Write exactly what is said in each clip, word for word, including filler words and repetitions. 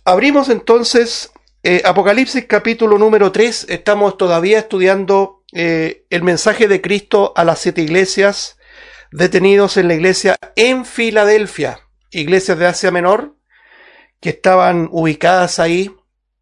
Abrimos entonces eh, Apocalipsis capítulo número tres. Estamos todavía estudiando eh, el mensaje de Cristo a las siete iglesias detenidos en la iglesia en Filadelfia, iglesias de Asia Menor, que estaban ubicadas ahí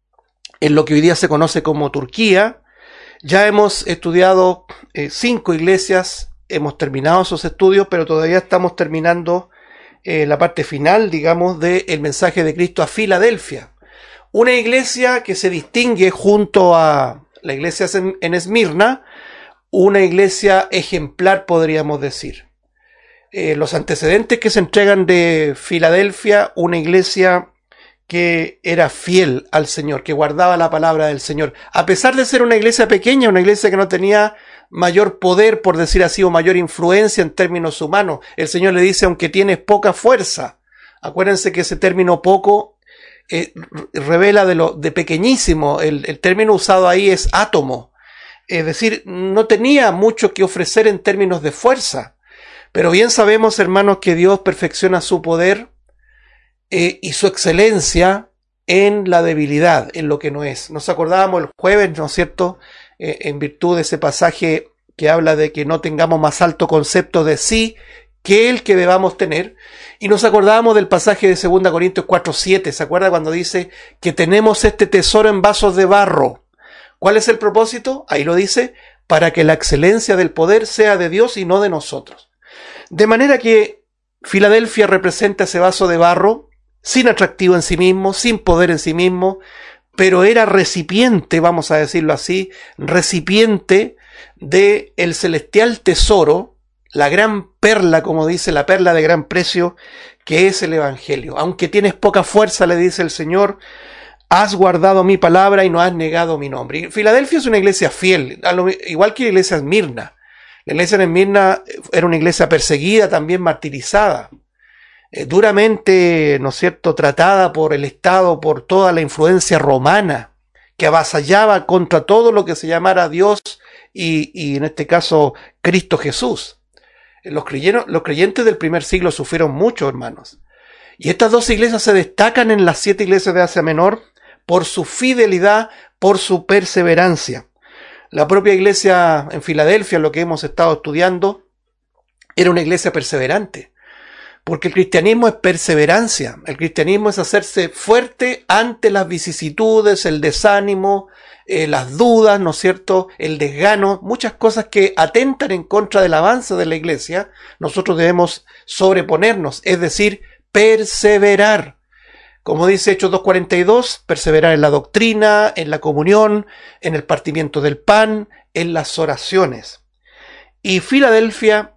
en lo que hoy día se conoce como Turquía. Ya hemos estudiado eh, cinco iglesias, hemos terminado esos estudios, pero todavía estamos terminando eh, la parte final, digamos, del mensaje de Cristo a Filadelfia. Una iglesia que se distingue junto a la iglesia en Esmirna, una iglesia ejemplar, podríamos decir. Eh, los antecedentes que se entregan de Filadelfia, una iglesia que era fiel al Señor, que guardaba la palabra del Señor. A pesar de ser una iglesia pequeña, una iglesia que no tenía mayor poder, por decir así, o mayor influencia en términos humanos, el Señor le dice, aunque tienes poca fuerza. Acuérdense que ese término poco eh, revela de lo de pequeñísimo. El, el término usado ahí es átomo. Es decir, no tenía mucho que ofrecer en términos de fuerza. Pero bien sabemos, hermanos, que Dios perfecciona su poder Eh, y su excelencia en la debilidad, en lo que no es. Nos acordábamos el jueves, ¿no es cierto?, eh, en virtud de ese pasaje que habla de que no tengamos más alto concepto de sí que el que debamos tener, y nos acordábamos del pasaje de segunda Corintios cuatro siete, ¿se acuerda cuando dice que tenemos este tesoro en vasos de barro? ¿Cuál es el propósito? Ahí lo dice, para que la excelencia del poder sea de Dios y no de nosotros. De manera que Filadelfia representa ese vaso de barro, sin atractivo en sí mismo, sin poder en sí mismo, pero era recipiente, vamos a decirlo así, recipiente de el celestial tesoro, la gran perla, como dice, la perla de gran precio, que es el Evangelio. Aunque tienes poca fuerza, le dice el Señor, has guardado mi palabra y no has negado mi nombre. Y Filadelfia es una iglesia fiel, igual que la iglesia de Esmirna. La iglesia de Esmirna era una iglesia perseguida, también martirizada. Eh, duramente, ¿no es cierto?, tratada por el Estado, por toda la influencia romana, que avasallaba contra todo lo que se llamara Dios y, y en este caso, Cristo Jesús. Los, creyeron, los creyentes del primer siglo sufrieron mucho, hermanos. Y estas dos iglesias se destacan en las siete iglesias de Asia Menor por su fidelidad, por su perseverancia. La propia iglesia en Filadelfia, lo que hemos estado estudiando, era una iglesia perseverante. Porque el cristianismo es perseverancia, el cristianismo es hacerse fuerte ante las vicisitudes, el desánimo, eh, las dudas, ¿no es cierto?, el desgano, muchas cosas que atentan en contra del avance de la iglesia. Nosotros debemos sobreponernos, es decir, perseverar. Como dice Hechos dos cuarenta y dos, perseverar en la doctrina, en la comunión, en el partimiento del pan, en las oraciones. Y Filadelfia,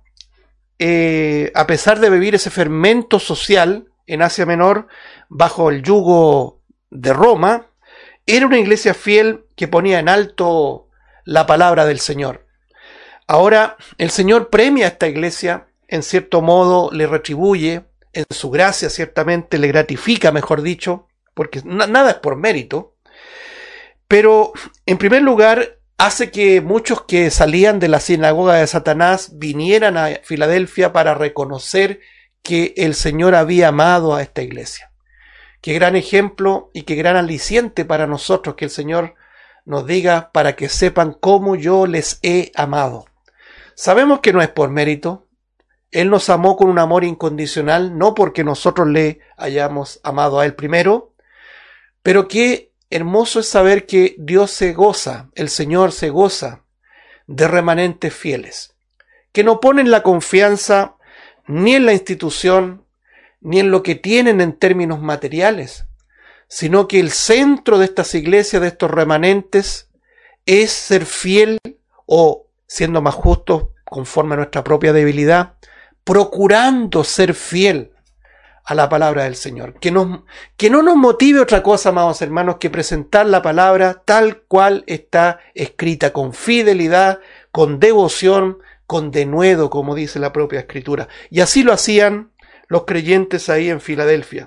Eh, a pesar de vivir ese fermento social en Asia Menor bajo el yugo de Roma, era una iglesia fiel que ponía en alto la palabra del Señor. Ahora el Señor premia a esta iglesia, en cierto modo le retribuye, en su gracia ciertamente le gratifica, mejor dicho, porque na- nada es por mérito, pero en primer lugar hace que muchos que salían de la sinagoga de Satanás vinieran a Filadelfia para reconocer que el Señor había amado a esta iglesia. Qué gran ejemplo y qué gran aliciente para nosotros que el Señor nos diga para que sepan cómo yo les he amado. Sabemos que no es por mérito. Él nos amó con un amor incondicional, no porque nosotros le hayamos amado a Él primero, pero que hermoso es saber que Dios se goza, el Señor se goza de remanentes fieles, que no ponen la confianza ni en la institución, ni en lo que tienen en términos materiales, sino que el centro de estas iglesias, de estos remanentes, es ser fiel o, siendo más justos, conforme a nuestra propia debilidad, procurando ser fiel a la palabra del Señor, que, nos, que no nos motive otra cosa, amados hermanos, que presentar la palabra tal cual está escrita, con fidelidad, con devoción, con denuedo, como dice la propia Escritura. Y así lo hacían los creyentes ahí en Filadelfia.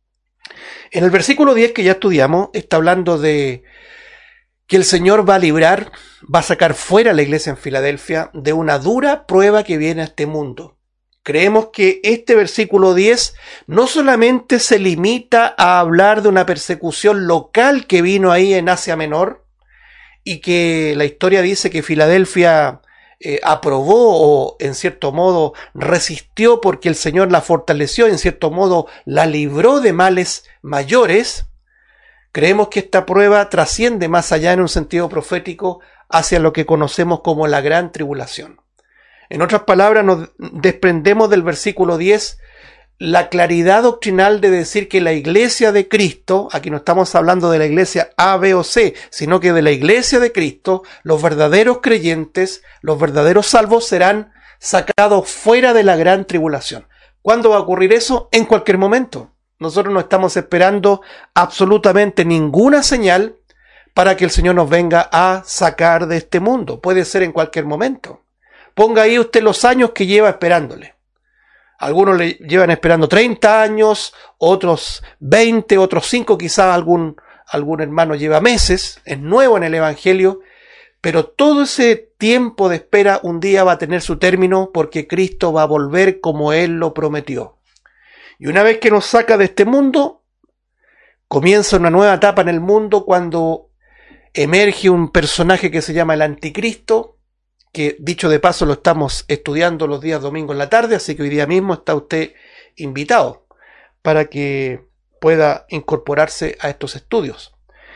En el versículo diez que ya estudiamos, está hablando de que el Señor va a librar, va a sacar fuera a la iglesia en Filadelfia de una dura prueba que viene a este mundo. Creemos que este versículo diez no solamente se limita a hablar de una persecución local que vino ahí en Asia Menor y que la historia dice que Filadelfia eh, aprobó o en cierto modo resistió porque el Señor la fortaleció, en cierto modo la libró de males mayores. Creemos que esta prueba trasciende más allá en un sentido profético hacia lo que conocemos como la gran tribulación. En otras palabras, nos desprendemos del versículo diez la claridad doctrinal de decir que la iglesia de Cristo, aquí no estamos hablando de la iglesia A, B o C, sino que de la iglesia de Cristo, los verdaderos creyentes, los verdaderos salvos serán sacados fuera de la gran tribulación. ¿Cuándo va a ocurrir eso? En cualquier momento. Nosotros no estamos esperando absolutamente ninguna señal para que el Señor nos venga a sacar de este mundo. Puede ser en cualquier momento. Ponga ahí usted los años que lleva esperándole. Algunos le llevan esperando treinta años, otros veinte, otros cinco, quizás algún, algún hermano lleva meses, es nuevo en el Evangelio, pero todo ese tiempo de espera un día va a tener su término porque Cristo va a volver como Él lo prometió. Y una vez que nos saca de este mundo, comienza una nueva etapa en el mundo cuando emerge un personaje que se llama el Anticristo, que dicho de paso lo estamos estudiando los días domingos en la tarde, así que hoy día mismo está usted invitado para que pueda incorporarse a estos estudios.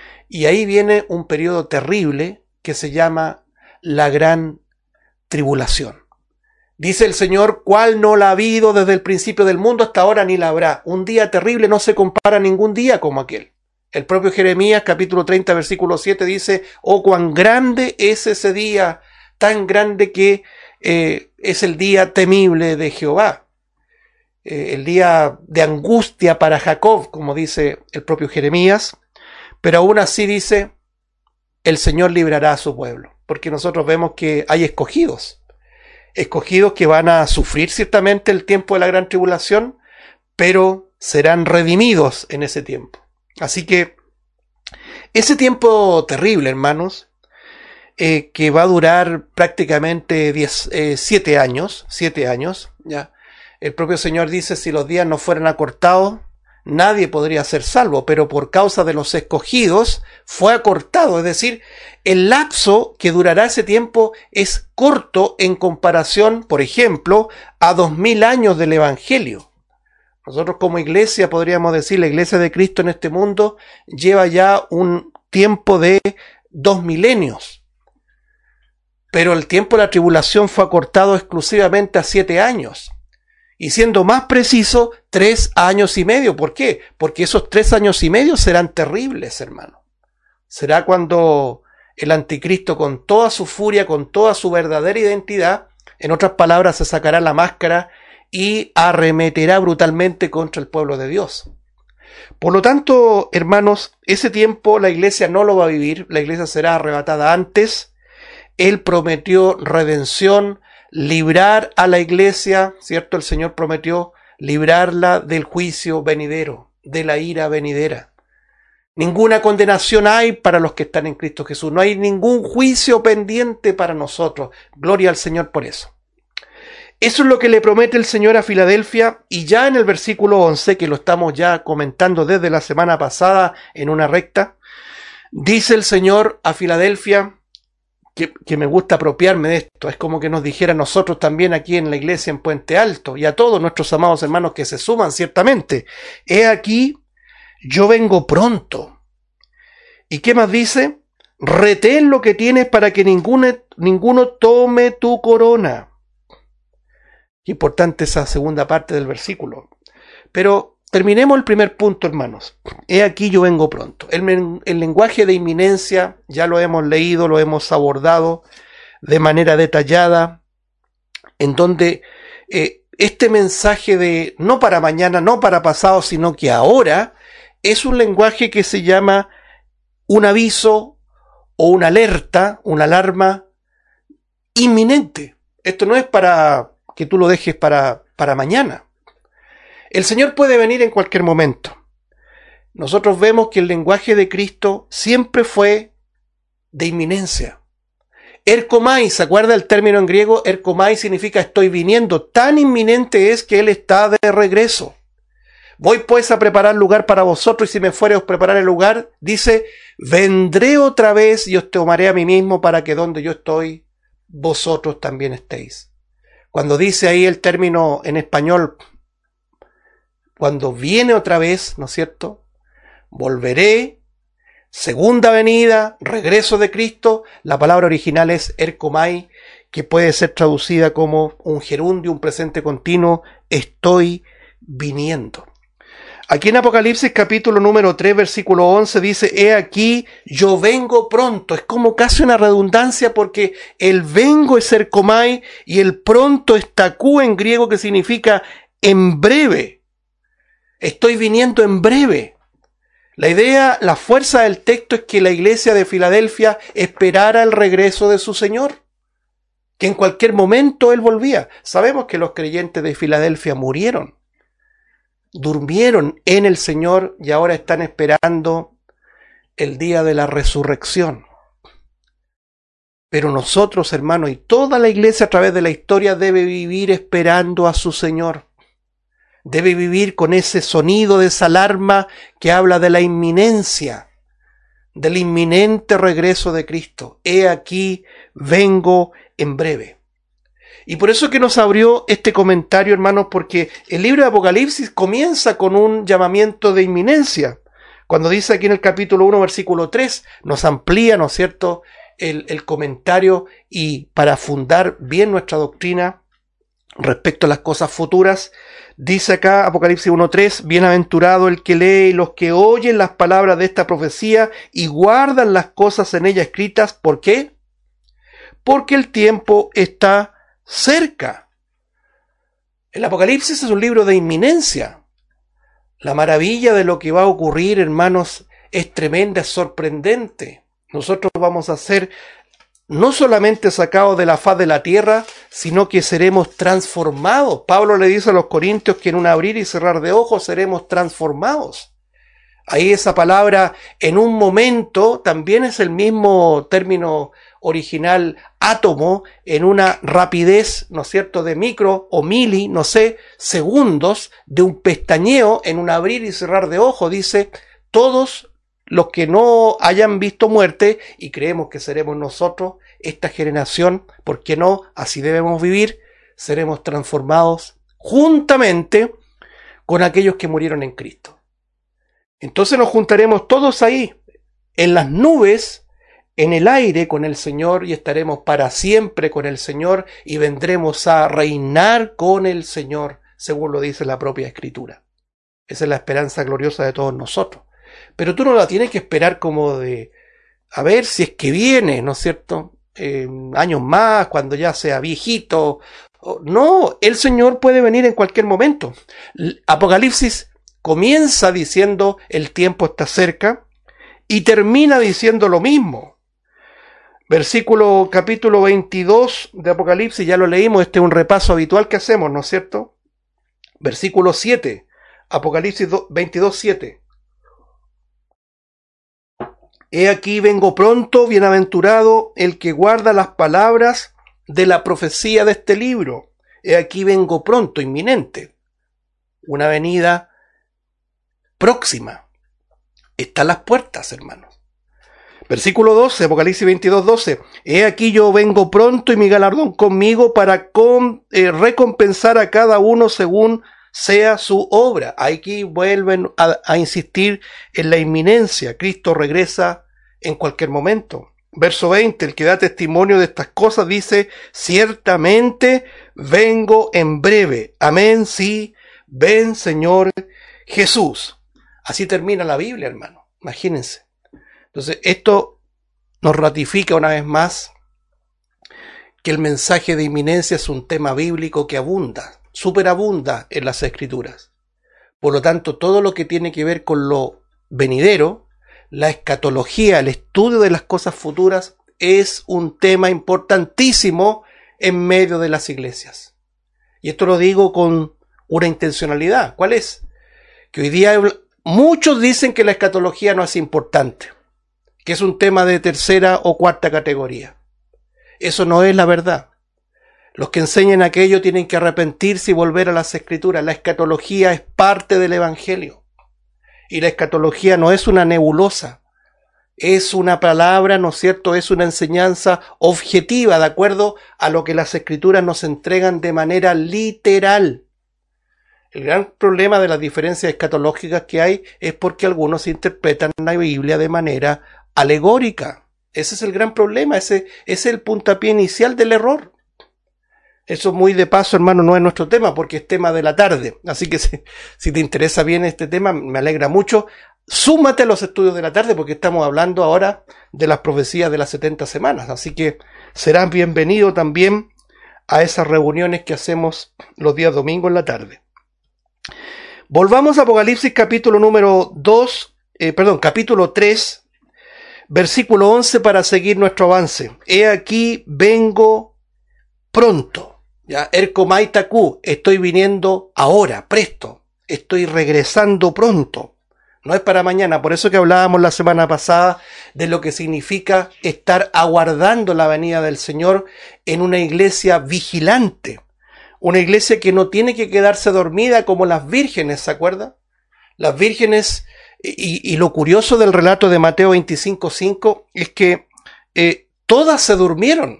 Y ahí viene un periodo terrible que se llama la gran tribulación. Dice el Señor, cuál no la ha habido desde el principio del mundo hasta ahora ni la habrá. Un día terrible no se compara a ningún día como aquel. El propio Jeremías, capítulo treinta, versículo siete, dice, oh, cuán grande es ese día, tan grande que eh, es el día temible de Jehová, eh, el día de angustia para Jacob, como dice el propio Jeremías, pero aún así dice, el Señor librará a su pueblo, porque nosotros vemos que hay escogidos, escogidos que van a sufrir ciertamente el tiempo de la gran tribulación, pero serán redimidos en ese tiempo. Así que ese tiempo terrible, hermanos, Eh, que va a durar prácticamente diez, eh, siete años, siete años, ya. El propio Señor dice, si los días no fueran acortados, nadie podría ser salvo, pero por causa de los escogidos fue acortado, es decir, el lapso que durará ese tiempo es corto en comparación, por ejemplo, a dos mil años del Evangelio. Nosotros como iglesia, podríamos decir, la iglesia de Cristo en este mundo lleva ya un tiempo de dos milenios. Pero el tiempo de la tribulación fue acortado exclusivamente a siete años. Y siendo más preciso, tres años y medio. ¿Por qué? Porque esos tres años y medio serán terribles, hermano. Será cuando el anticristo, con toda su furia, con toda su verdadera identidad, en otras palabras, se sacará la máscara y arremeterá brutalmente contra el pueblo de Dios. Por lo tanto, hermanos, ese tiempo la iglesia no lo va a vivir. La iglesia será arrebatada antes. Él prometió redención, librar a la iglesia, ¿cierto? El Señor prometió librarla del juicio venidero, de la ira venidera. Ninguna condenación hay para los que están en Cristo Jesús. No hay ningún juicio pendiente para nosotros. Gloria al Señor por eso. Eso es lo que le promete el Señor a Filadelfia, y ya en el versículo once, que lo estamos ya comentando desde la semana pasada en una recta, dice el Señor a Filadelfia, Que, que me gusta apropiarme de esto, es como que nos dijera a nosotros también aquí en la iglesia en Puente Alto y a todos nuestros amados hermanos que se suman ciertamente, he aquí, yo vengo pronto. ¿Y qué más dice? Retén lo que tienes para que ninguno, ninguno tome tu corona. Qué importante esa segunda parte del versículo. Pero terminemos el primer punto, hermanos. He aquí, yo vengo pronto. El, el lenguaje de inminencia ya lo hemos leído, lo hemos abordado de manera detallada, en donde eh, este mensaje de no para mañana, no para pasado, sino que ahora, es un lenguaje que se llama un aviso o una alerta, una alarma inminente. Esto no es para que tú lo dejes para, para mañana. El Señor puede venir en cualquier momento. Nosotros vemos que el lenguaje de Cristo siempre fue de inminencia. Erkomai, ¿se acuerda el término en griego? Erkomai significa estoy viniendo. Tan inminente es que Él está de regreso. Voy pues a preparar lugar para vosotros, y si me fuere os preparar el lugar, dice, vendré otra vez y os tomaré a mí mismo para que donde yo estoy, vosotros también estéis. Cuando dice ahí el término en español, cuando viene otra vez, ¿no es cierto? Volveré, segunda venida, regreso de Cristo, la palabra original es erkomai, que puede ser traducida como un gerundio, un presente continuo, estoy viniendo. Aquí en Apocalipsis capítulo número tres, versículo once dice, he aquí, yo vengo pronto. Es como casi una redundancia porque el vengo es erkomai y el pronto es takú en griego, que significa en breve. Estoy viniendo en breve. La idea, la fuerza del texto es que la iglesia de Filadelfia esperara el regreso de su Señor, que en cualquier momento Él volvía. Sabemos que los creyentes de Filadelfia murieron, durmieron en el Señor y ahora están esperando el día de la resurrección. Pero nosotros, hermanos, y toda la iglesia a través de la historia debe vivir esperando a su Señor. Debe vivir con ese sonido de esa alarma que habla de la inminencia, del inminente regreso de Cristo. He aquí, vengo en breve. Y por eso que nos abrió este comentario, hermanos, porque el libro de Apocalipsis comienza con un llamamiento de inminencia. Cuando dice aquí en el capítulo uno, versículo tres, nos amplía, ¿no es cierto?, el, el comentario, y para fundar bien nuestra doctrina respecto a las cosas futuras, dice acá Apocalipsis uno tres, bienaventurado el que lee y los que oyen las palabras de esta profecía y guardan las cosas en ella escritas. ¿Por qué? Porque el tiempo está cerca. El Apocalipsis es un libro de inminencia. La maravilla de lo que va a ocurrir, hermanos, es tremenda, es sorprendente. Nosotros vamos a ser no solamente sacados de la faz de la tierra, sino que seremos transformados. Pablo le dice a los corintios que en un abrir y cerrar de ojos seremos transformados. Ahí esa palabra en un momento también es el mismo término original átomo, en una rapidez, ¿no es cierto?, de micro o mili, no sé, segundos, de un pestañeo, en un abrir y cerrar de ojos. Dice, todos los que no hayan visto muerte, y creemos que seremos nosotros, esta generación, porque no, así debemos vivir, seremos transformados juntamente con aquellos que murieron en Cristo. Entonces nos juntaremos todos ahí, en las nubes, en el aire con el Señor, y estaremos para siempre con el Señor, y vendremos a reinar con el Señor, según lo dice la propia Escritura. Esa es la esperanza gloriosa de todos nosotros. Pero tú no la tienes que esperar como de, a ver si es que viene, ¿no es cierto?, Eh, años más, cuando ya sea viejito. No, el Señor puede venir en cualquier momento. Apocalipsis comienza diciendo el tiempo está cerca y termina diciendo lo mismo. Versículo capítulo veintidós de Apocalipsis, ya lo leímos, este es un repaso habitual que hacemos, ¿no es cierto? Versículo siete, Apocalipsis veintidós, siete. He aquí vengo pronto, bienaventurado el que guarda las palabras de la profecía de este libro. He aquí vengo pronto, inminente. Una venida próxima. Está a las puertas, hermanos. Versículo doce, Apocalipsis veintidós, doce. He aquí yo vengo pronto y mi galardón conmigo para con, eh, recompensar a cada uno según sea su obra. Aquí vuelven a, a insistir en la inminencia. Cristo regresa en cualquier momento. Verso veinte, el que da testimonio de estas cosas dice, ciertamente vengo en breve. Amén, sí, ven Señor Jesús. Así termina la Biblia, hermano. Imagínense. Entonces, esto nos ratifica una vez más que el mensaje de inminencia es un tema bíblico que abunda, superabunda en las Escrituras. Por lo tanto, todo lo que tiene que ver con lo venidero, la escatología, el estudio de las cosas futuras, es un tema importantísimo en medio de las iglesias. Y esto lo digo con una intencionalidad. ¿Cuál es? Que hoy día muchos dicen que la escatología no es importante, que es un tema de tercera o cuarta categoría. Eso no es la verdad. Los que enseñan aquello tienen que arrepentirse y volver a las Escrituras. La escatología es parte del Evangelio. Y la escatología no es una nebulosa. Es una palabra, ¿no es cierto? Es una enseñanza objetiva, de acuerdo a lo que las Escrituras nos entregan de manera literal. El gran problema de las diferencias escatológicas que hay es porque algunos interpretan la Biblia de manera alegórica. Ese es el gran problema, ese, ese es el puntapié inicial del error. Eso muy de paso, hermano, no es nuestro tema porque es tema de la tarde. Así que si, si te interesa bien este tema, me alegra mucho. Súmate a los estudios de la tarde porque estamos hablando ahora de las profecías de las setenta semanas. Así que serás bienvenido también a esas reuniones que hacemos los días domingos en la tarde. Volvamos a Apocalipsis capítulo número dos, eh, perdón, capítulo tres, versículo once para seguir nuestro avance. He aquí, vengo pronto. Ya, Ercomaitaku, estoy viniendo ahora, presto. Estoy regresando pronto. No es para mañana. Por eso que hablábamos la semana pasada de lo que significa estar aguardando la venida del Señor en una iglesia vigilante. Una iglesia que no tiene que quedarse dormida como las vírgenes, ¿se acuerda? Las vírgenes, y, y lo curioso del relato de Mateo veinticinco cinco es que eh, todas se durmieron.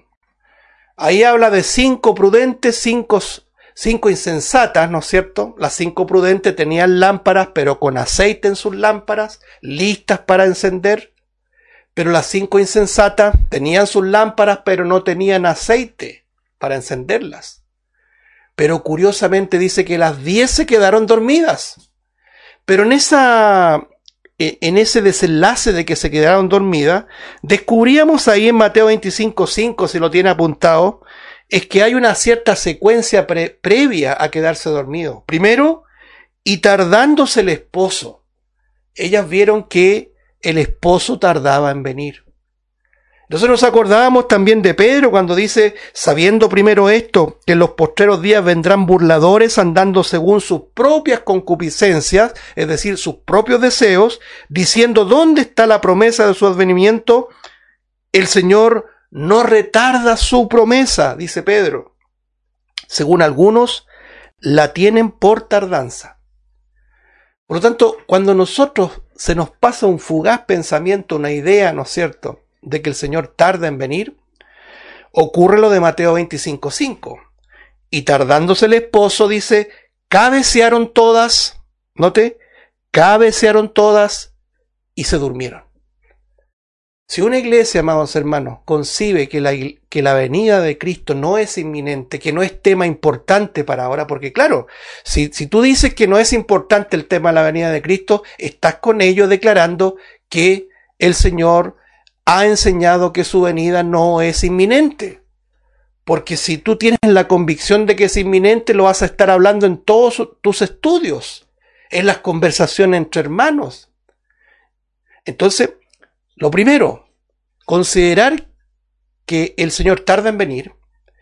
Ahí habla de cinco prudentes, cinco, cinco insensatas, ¿no es cierto? Las cinco prudentes tenían lámparas, pero con aceite en sus lámparas, listas para encender. Pero las cinco insensatas tenían sus lámparas, pero no tenían aceite para encenderlas. Pero curiosamente dice que las diez se quedaron dormidas. Pero en esa, en ese desenlace de que se quedaron dormidas, descubríamos ahí en Mateo veinticinco cinco, si lo tiene apuntado, es que hay una cierta secuencia pre previa a quedarse dormido. Primero, y tardándose el esposo. Ellas vieron que el esposo tardaba en venir. Entonces nos acordábamos también de Pedro cuando dice, sabiendo primero esto, que en los postreros días vendrán burladores andando según sus propias concupiscencias, es decir, sus propios deseos, diciendo, ¿dónde está la promesa de su advenimiento? El Señor no retarda su promesa, dice Pedro. Según algunos, la tienen por tardanza. Por lo tanto, cuando nosotros se nos pasa un fugaz pensamiento, una idea, ¿no es cierto?, de que el Señor tarda en venir, ocurre lo de Mateo veinticinco cinco. Y tardándose el esposo, dice, cabecearon todas, note, cabecearon todas y se durmieron. Si una iglesia, amados hermanos, concibe que la, que la venida de Cristo no es inminente, que no es tema importante para ahora, porque claro, si, si tú dices que no es importante el tema de la venida de Cristo, estás con ello declarando que el Señor ha enseñado que su venida no es inminente. Porque si tú tienes la convicción de que es inminente, lo vas a estar hablando en todos tus estudios, en las conversaciones entre hermanos. Entonces, lo primero, considerar que el Señor tarda en venir,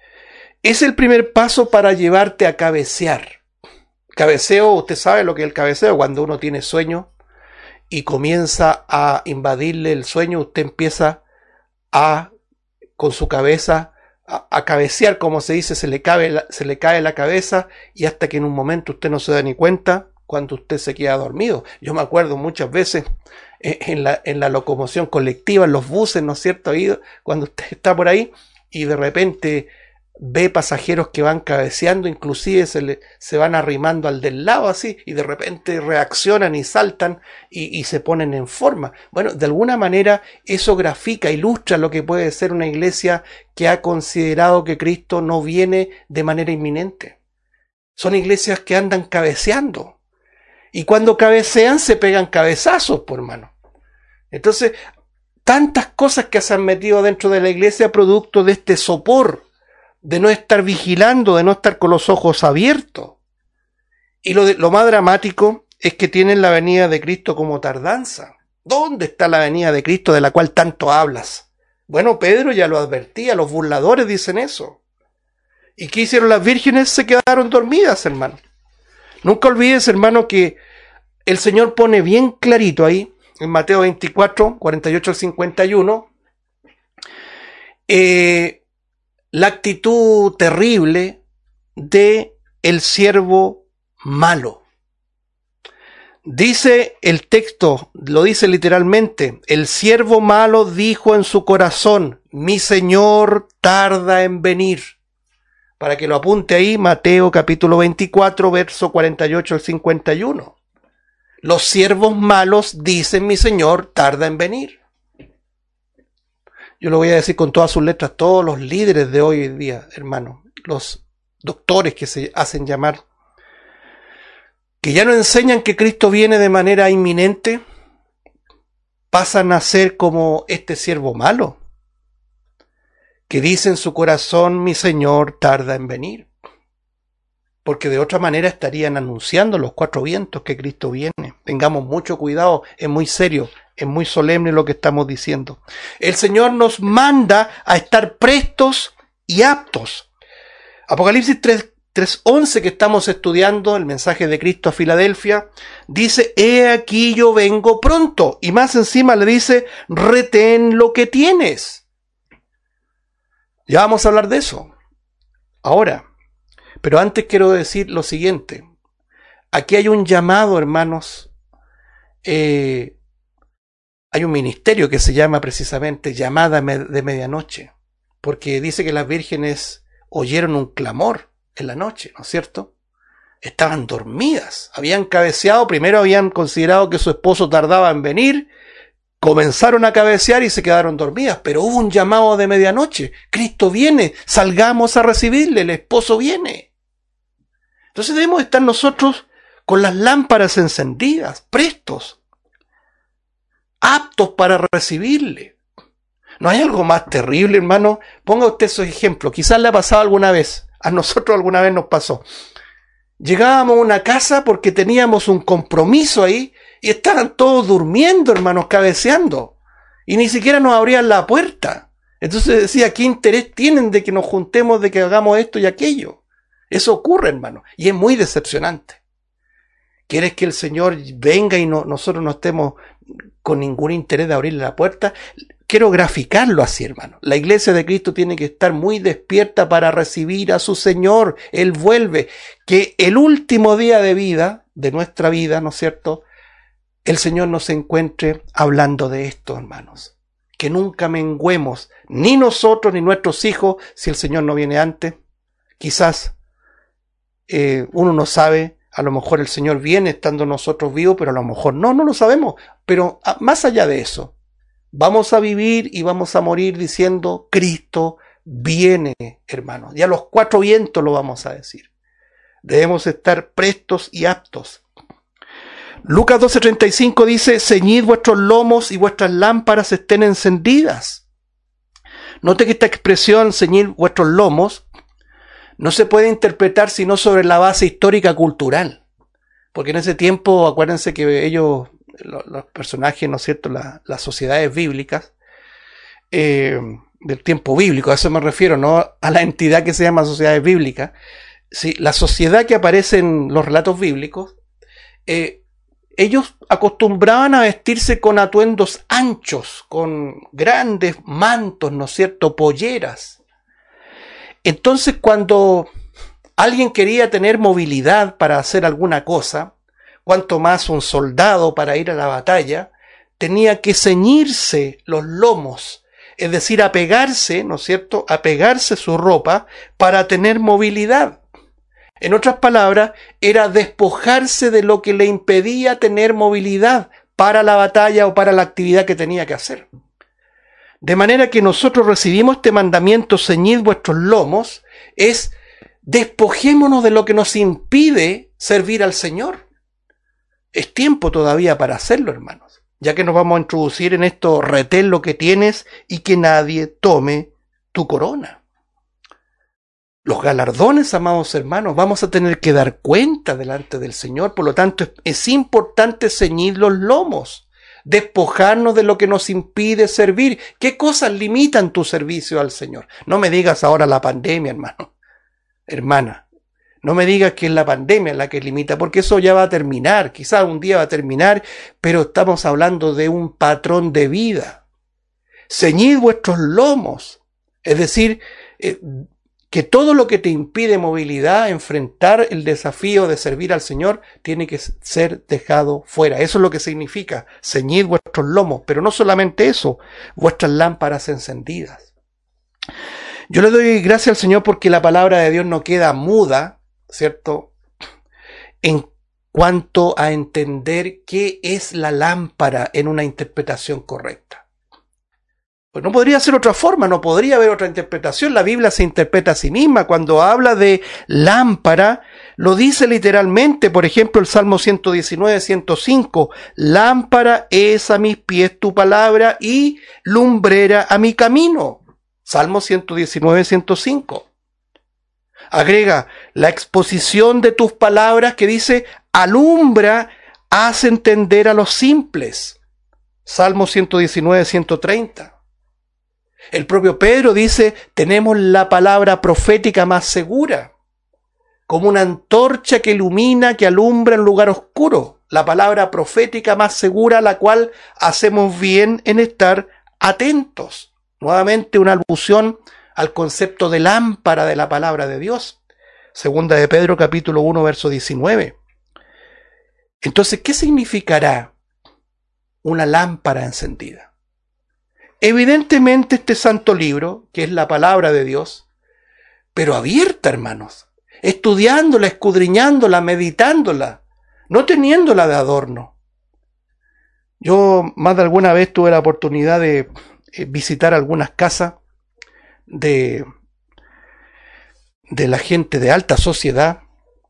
es el primer paso para llevarte a cabecear. Cabeceo, usted sabe lo que es el cabeceo, cuando uno tiene sueño, y comienza a invadirle el sueño, usted empieza a, con su cabeza, a, a cabecear, como se dice, se le, cabe la, se le cae la cabeza, y hasta que en un momento usted no se da ni cuenta cuando usted se queda dormido. Yo me acuerdo muchas veces en la, en la locomoción colectiva, en los buses, ¿no es cierto?, ahí, cuando usted está por ahí, y de repente ve pasajeros que van cabeceando, inclusive se, le, se van arrimando al del lado así, y de repente reaccionan y saltan y, y se ponen en forma. Bueno, de alguna manera eso grafica, ilustra lo que puede ser una iglesia que ha considerado que Cristo no viene de manera inminente. Son iglesias que andan cabeceando, y cuando cabecean se pegan cabezazos, por hermano. Entonces, tantas cosas que se han metido dentro de la iglesia producto de este sopor, de no estar vigilando, de no estar con los ojos abiertos. Y lo, de, lo más dramático es que tienen la venida de Cristo como tardanza. ¿Dónde está la venida de Cristo de la cual tanto hablas? Bueno, Pedro ya lo advertía, los burladores dicen eso. ¿Y qué hicieron las vírgenes? Se quedaron dormidas, hermano. Nunca olvides, hermano, que el Señor pone bien clarito ahí, en Mateo veinticuatro, cuarenta y ocho al cincuenta y uno, eh, la actitud terrible de el siervo malo. Dice el texto, lo dice literalmente, el siervo malo dijo en su corazón, mi señor tarda en venir. Para que lo apunte ahí, Mateo capítulo veinticuatro, verso cuarenta y ocho al cincuenta y uno. Los siervos malos dicen, mi señor tarda en venir. Yo lo voy a decir con todas sus letras, todos los líderes de hoy en día, hermano, los doctores que se hacen llamar, que ya no enseñan que Cristo viene de manera inminente, pasan a ser como este siervo malo, que dice en su corazón, mi Señor tarda en venir. Porque de otra manera estarían anunciando los cuatro vientos que Cristo viene. Tengamos mucho cuidado, es muy serio, es muy solemne lo que estamos diciendo. El Señor nos manda a estar prestos y aptos. Apocalipsis tres once que estamos estudiando, el mensaje de Cristo a Filadelfia, dice, he aquí yo vengo pronto. Y más encima le dice, retén lo que tienes. Ya vamos a hablar de eso. Ahora, pero antes quiero decir lo siguiente. Aquí hay un llamado, hermanos. Eh, hay un ministerio que se llama precisamente Llamada de Medianoche. Porque dice que las vírgenes oyeron un clamor en la noche, ¿no es cierto? Estaban dormidas. Habían cabeceado. Primero habían considerado que su esposo tardaba en venir. Comenzaron a cabecear y se quedaron dormidas. Pero hubo un llamado de medianoche. Cristo viene. Salgamos a recibirle. El esposo viene. Entonces debemos estar nosotros con las lámparas encendidas, prestos, aptos para recibirle. ¿No hay algo más terrible, hermano? Ponga usted esos ejemplos. Quizás le ha pasado alguna vez. A nosotros alguna vez nos pasó. Llegábamos a una casa porque teníamos un compromiso ahí y estaban todos durmiendo, hermanos, cabeceando. Y ni siquiera nos abrían la puerta. Entonces decía, ¿qué interés tienen de que nos juntemos, de que hagamos esto y aquello? Eso ocurre, hermano, y es muy decepcionante. ¿Quieres que el Señor venga y no, nosotros no estemos con ningún interés de abrirle la puerta? Quiero graficarlo así, hermano. La iglesia de Cristo tiene que estar muy despierta para recibir a su Señor. Él vuelve. Que el último día de vida, de nuestra vida, ¿no es cierto?, el Señor nos encuentre hablando de esto, hermanos. Que nunca menguemos, ni nosotros ni nuestros hijos, si el Señor no viene antes. Quizás Eh, uno no sabe, a lo mejor el Señor viene estando nosotros vivos, pero a lo mejor no, no lo sabemos. Pero a, más allá de eso, vamos a vivir y vamos a morir diciendo, Cristo viene, hermanos. Y a los cuatro vientos lo vamos a decir. Debemos estar prestos y aptos. Lucas doce treinta y cinco dice, ceñid vuestros lomos y vuestras lámparas estén encendidas. Note que esta expresión, ceñid vuestros lomos, no se puede interpretar sino sobre la base histórica cultural. Porque en ese tiempo, acuérdense que ellos, los, los personajes, ¿no es cierto?, la, las sociedades bíblicas, eh, del tiempo bíblico, a eso me refiero, no a la entidad que se llama sociedades bíblicas. Sí, la sociedad que aparece en los relatos bíblicos, eh, ellos acostumbraban a vestirse con atuendos anchos, con grandes mantos, ¿no es cierto?, polleras. Entonces, cuando alguien quería tener movilidad para hacer alguna cosa, cuanto más un soldado para ir a la batalla, tenía que ceñirse los lomos, es decir, apegarse, ¿no es cierto?, apegarse su ropa para tener movilidad. En otras palabras, era despojarse de lo que le impedía tener movilidad para la batalla o para la actividad que tenía que hacer. De manera que nosotros recibimos este mandamiento, ceñid vuestros lomos, es despojémonos de lo que nos impide servir al Señor. Es tiempo todavía para hacerlo, hermanos, ya que nos vamos a introducir en esto, retén lo que tienes y que nadie tome tu corona. Los galardones, amados hermanos, vamos a tener que dar cuenta delante del Señor, por lo tanto es, es importante ceñir los lomos. Despojarnos de lo que nos impide servir. ¿Qué cosas limitan tu servicio al Señor? No me digas ahora la pandemia, hermano. Hermana, no me digas que es la pandemia la que limita, porque eso ya va a terminar. Quizás un día va a terminar, pero estamos hablando de un patrón de vida. Ceñid vuestros lomos. Es decir, eh, que todo lo que te impide movilidad, enfrentar el desafío de servir al Señor, tiene que ser dejado fuera. Eso es lo que significa ceñid vuestros lomos, pero no solamente eso, vuestras lámparas encendidas. Yo le doy gracias al Señor porque la palabra de Dios no queda muda, ¿cierto?, en cuanto a entender qué es la lámpara en una interpretación correcta. Pues no podría ser otra forma, no podría haber otra interpretación. La Biblia se interpreta a sí misma. Cuando habla de lámpara, lo dice literalmente. Por ejemplo, el Salmo ciento diecinueve, ciento cinco. Lámpara es a mis pies tu palabra y lumbrera a mi camino. Salmo ciento diecinueve, ciento cinco. Agrega la exposición de tus palabras que dice, alumbra, haz entender a los simples. Salmo ciento diecinueve, ciento treinta. El propio Pedro dice, tenemos la palabra profética más segura, como una antorcha que ilumina, que alumbra en lugar oscuro. La palabra profética más segura a la cual hacemos bien en estar atentos. Nuevamente una alusión al concepto de lámpara de la palabra de Dios. Segunda de Pedro, capítulo uno, verso diecinueve. Entonces, ¿qué significará una lámpara encendida? Evidentemente este santo libro, que es la palabra de Dios, pero abierta, hermanos, estudiándola, escudriñándola, meditándola, no teniéndola de adorno. Yo más de alguna vez tuve la oportunidad de visitar algunas casas de, de la gente de alta sociedad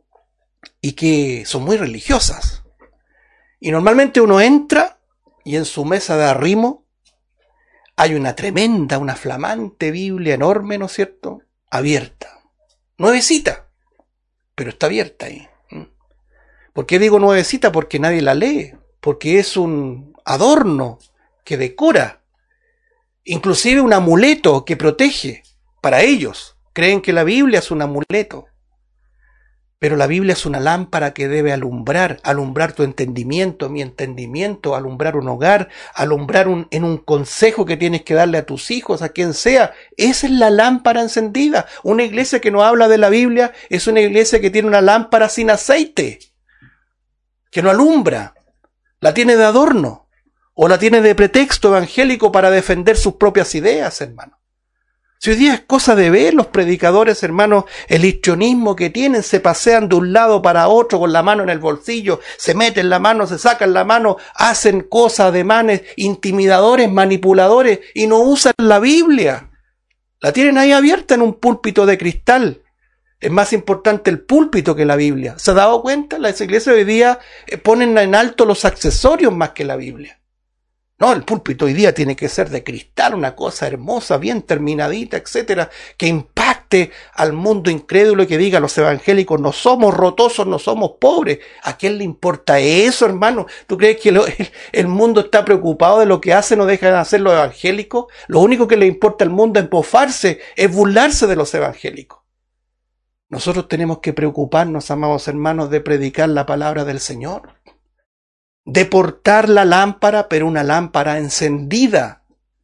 y que son muy religiosas. Y normalmente uno entra y en su mesa de arrimo hay una tremenda, una flamante Biblia enorme, ¿no es cierto?, abierta. Nuevecita, pero está abierta ahí. ¿Por qué digo nuevecita? Porque nadie la lee, porque es un adorno que decora, inclusive un amuleto que protege para ellos. Creen que la Biblia es un amuleto. Pero la Biblia es una lámpara que debe alumbrar, alumbrar tu entendimiento, mi entendimiento, alumbrar un hogar, alumbrar un, en un consejo que tienes que darle a tus hijos, a quien sea. Esa es la lámpara encendida. Una iglesia que no habla de la Biblia es una iglesia que tiene una lámpara sin aceite, que no alumbra, la tiene de adorno, o la tiene de pretexto evangélico para defender sus propias ideas, hermano. Si hoy día es cosa de ver los predicadores, hermanos, el histrionismo que tienen, se pasean de un lado para otro con la mano en el bolsillo, se meten la mano, se sacan la mano, hacen cosas, ademanes intimidadores, manipuladores y no usan la Biblia. La tienen ahí abierta en un púlpito de cristal. Es más importante el púlpito que la Biblia. ¿Se ha dado cuenta? Las iglesias hoy día ponen en alto los accesorios más que la Biblia. No, el púlpito hoy día tiene que ser de cristal, una cosa hermosa, bien terminadita, etcétera, que impacte al mundo incrédulo y que diga, los evangélicos no somos rotosos, no somos pobres. ¿A quién le importa eso, hermano? ¿Tú crees que lo, el, el mundo está preocupado de lo que hacen o dejan de hacer los evangélicos? Lo único que le importa al mundo es empofarse, es burlarse de los evangélicos. Nosotros tenemos que preocuparnos, amados hermanos, de predicar la palabra del Señor. De portar la lámpara, pero una lámpara encendida.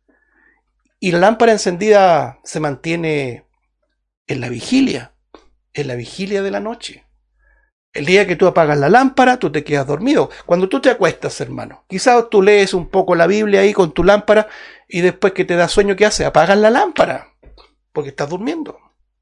Y la lámpara encendida se mantiene en la vigilia, en la vigilia de la noche. El día que tú apagas la lámpara, tú te quedas dormido. Cuando tú te acuestas, hermano, quizás tú lees un poco la Biblia ahí con tu lámpara y después que te da sueño, ¿qué haces? Apagas la lámpara, porque estás durmiendo.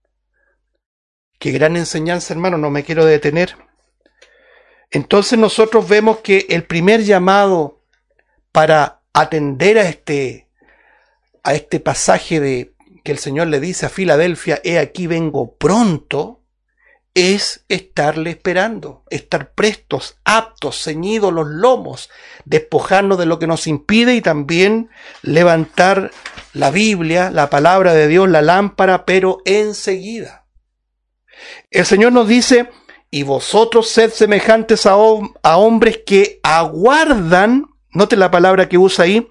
Qué gran enseñanza, hermano, no me quiero detener. Entonces nosotros vemos que el primer llamado para atender a este, a este pasaje de que el Señor le dice a Filadelfia, he aquí vengo pronto, es estarle esperando, estar prestos, aptos, ceñidos los lomos, despojarnos de lo que nos impide y también levantar la Biblia, la palabra de Dios, la lámpara, pero enseguida. El Señor nos dice, y vosotros sed semejantes a, a hombres que aguardan, note la palabra que usa ahí,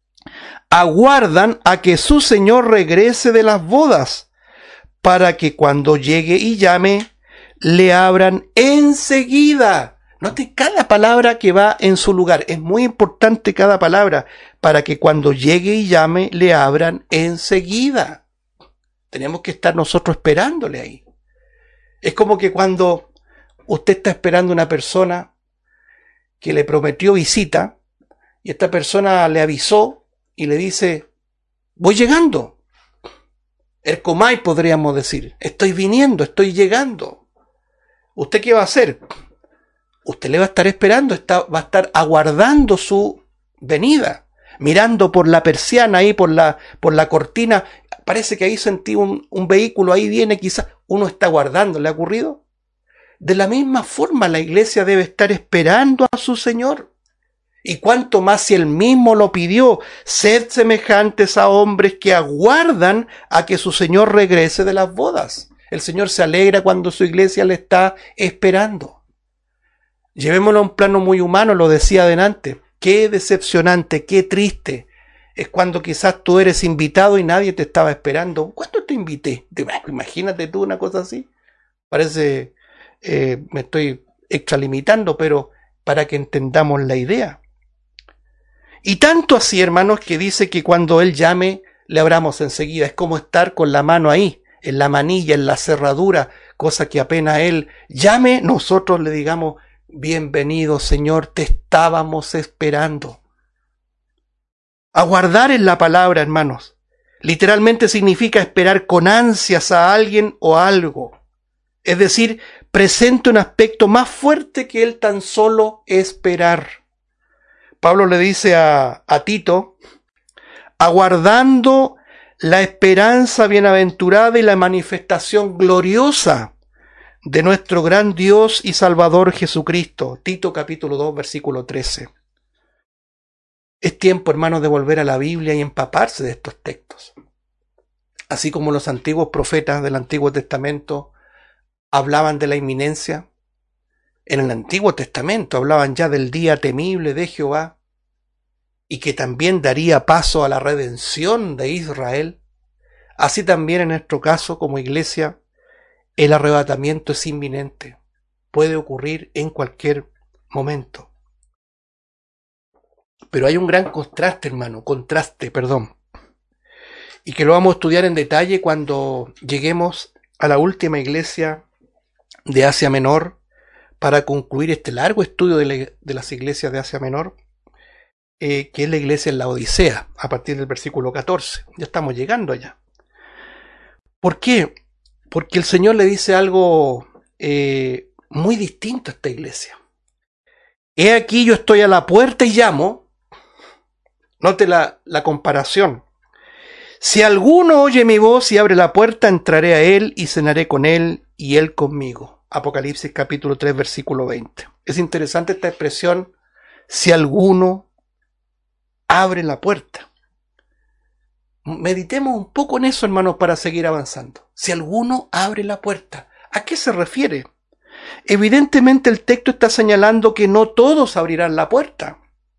aguardan a que su Señor regrese de las bodas, para que cuando llegue y llame, le abran enseguida. Note cada palabra que va en su lugar, es muy importante cada palabra, para que cuando llegue y llame, le abran enseguida. Tenemos que estar nosotros esperándole ahí. Es como que cuando usted está esperando a una persona que le prometió visita y esta persona le avisó y le dice, voy llegando. Ercomai podríamos decir, estoy viniendo, estoy llegando. ¿Usted qué va a hacer? Usted le va a estar esperando, está, va a estar aguardando su venida, mirando por la persiana ahí, por la, por la cortina. Parece que ahí sentí un, un vehículo, ahí viene, quizás uno está aguardando. ¿Le ha ocurrido? De la misma forma la iglesia debe estar esperando a su Señor. Y cuánto más si él mismo lo pidió, sed semejantes a hombres que aguardan a que su Señor regrese de las bodas. El Señor se alegra cuando su iglesia le está esperando. Llevémoslo a un plano muy humano, lo decía adelante. Qué decepcionante, qué triste es cuando quizás tú eres invitado y nadie te estaba esperando. ¿Cuándo te invité? Imagínate tú una cosa así. Parece, eh, me estoy extralimitando, pero para que entendamos la idea. Y tanto así, hermanos, que dice que cuando Él llame, le abramos enseguida. Es como estar con la mano ahí, en la manilla, en la cerradura, cosa que apenas Él llame, nosotros le digamos, bienvenido, Señor, te estábamos esperando. Aguardar en la palabra, hermanos, literalmente significa esperar con ansias a alguien o a algo. Es decir, presenta un aspecto más fuerte que el tan solo esperar. Pablo le dice a, a Tito, aguardando la esperanza bienaventurada y la manifestación gloriosa de nuestro gran Dios y Salvador Jesucristo. Tito capítulo dos, versículo trece. Es tiempo, hermanos, de volver a la Biblia y empaparse de estos textos. Así como los antiguos profetas del Antiguo Testamento hablaban de la inminencia, en el Antiguo Testamento hablaban ya del día temible de Jehová y que también daría paso a la redención de Israel. Así también en nuestro caso como iglesia, el arrebatamiento es inminente. Puede ocurrir en cualquier momento. Pero hay un gran contraste, hermano, contraste, perdón, y que lo vamos a estudiar en detalle cuando lleguemos a la última iglesia de Asia Menor, para concluir este largo estudio de, la, de las iglesias de Asia Menor, eh, que es la iglesia en la Odisea, a partir del versículo catorce. Ya estamos llegando allá. ¿Por qué? Porque el Señor le dice algo eh, muy distinto a esta iglesia. He aquí yo estoy a la puerta y llamo. Note la, la comparación. Si alguno oye mi voz y abre la puerta, entraré a él y cenaré con él y él conmigo. Apocalipsis capítulo tres, versículo veinte. Es interesante esta expresión, si alguno abre la puerta. Meditemos un poco en eso, hermanos, para seguir avanzando. Si alguno abre la puerta, ¿a qué se refiere? Evidentemente el texto está señalando que no todos abrirán la puerta.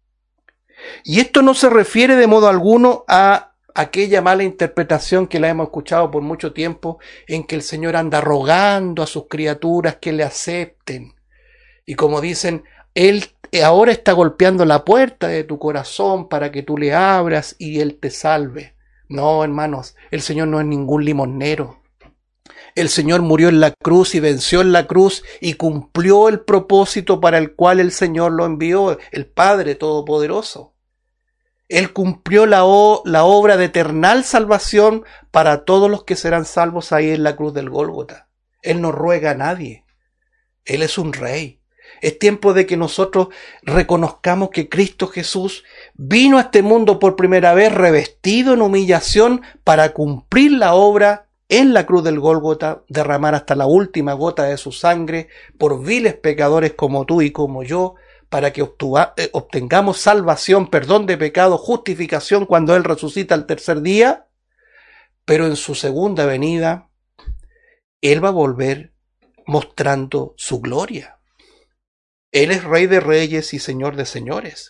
Y esto no se refiere de modo alguno a aquella mala interpretación que la hemos escuchado por mucho tiempo, en que el Señor anda rogando a sus criaturas que le acepten. Y como dicen, Él ahora está golpeando la puerta de tu corazón para que tú le abras y Él te salve. No, hermanos, el Señor no es ningún limosnero. El Señor murió en la cruz y venció en la cruz y cumplió el propósito para el cual el Señor lo envió, el Padre Todopoderoso. Él cumplió la, o, la obra de eternal salvación para todos los que serán salvos ahí en la cruz del Gólgota. Él no ruega a nadie. Él es un rey. Es tiempo de que nosotros reconozcamos que Cristo Jesús vino a este mundo por primera vez revestido en humillación para cumplir la obra en la cruz del Gólgota, derramar hasta la última gota de su sangre por viles pecadores como tú y como yo, para que obtengamos salvación, perdón de pecado, justificación cuando Él resucita al tercer día, pero en su segunda venida, Él va a volver mostrando su gloria. Él es Rey de reyes y Señor de señores.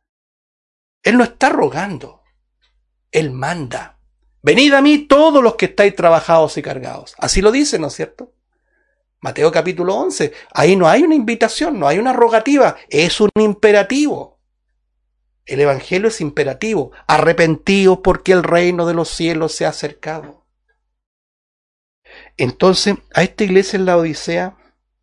Él no está rogando, Él manda. Venid a mí todos los que estáis trabajados y cargados. Así lo dice, ¿no es cierto? Mateo capítulo once, ahí no hay una invitación, no hay una rogativa, es un imperativo. El evangelio es imperativo, arrepentíos porque el reino de los cielos se ha acercado. Entonces, a esta iglesia en la Odisea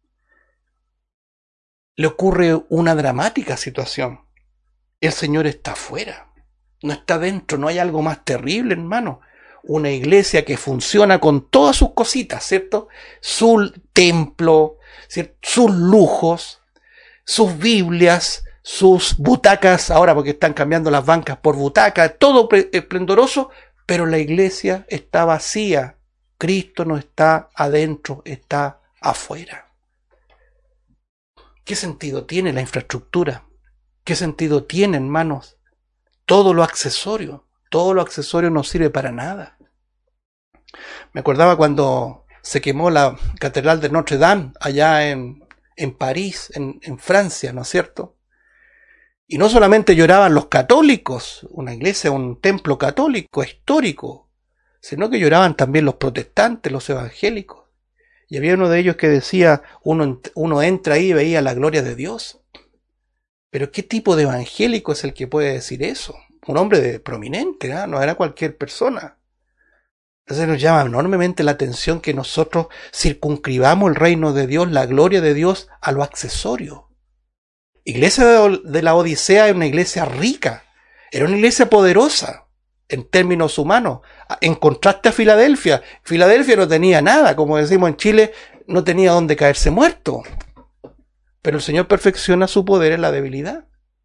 le ocurre una dramática situación. El Señor está afuera, no está dentro, no hay algo más terrible, hermano. Una iglesia que funciona con todas sus cositas, ¿cierto? Su templo, ¿cierto? Sus lujos, sus Biblias, sus butacas, ahora porque están cambiando las bancas por butacas, todo esplendoroso, pero la iglesia está vacía. Cristo no está adentro, está afuera. ¿Qué sentido tiene la infraestructura? ¿Qué sentido tiene, hermanos? Todo lo accesorio. Todo lo accesorio no sirve para nada. Me acordaba cuando se quemó la Catedral de Notre Dame allá en, en París, en, en Francia, ¿no es cierto? Y no solamente lloraban los católicos, una iglesia, un templo católico histórico, sino que lloraban también los protestantes, los evangélicos. Y había uno de ellos que decía, uno, uno entra ahí y veía la gloria de Dios. Pero ¿qué tipo de evangélico es el que puede decir eso? Un hombre de prominente, ¿eh? No era cualquier persona. Entonces nos llama enormemente la atención que nosotros circunscribamos el reino de Dios, la gloria de Dios, a lo accesorio. Iglesia de la Odisea era una iglesia rica, era una iglesia poderosa en términos humanos, en contraste a Filadelfia. Filadelfia no tenía nada, como decimos en Chile, no tenía dónde caerse muerto. Pero el Señor perfecciona su poder en la debilidad.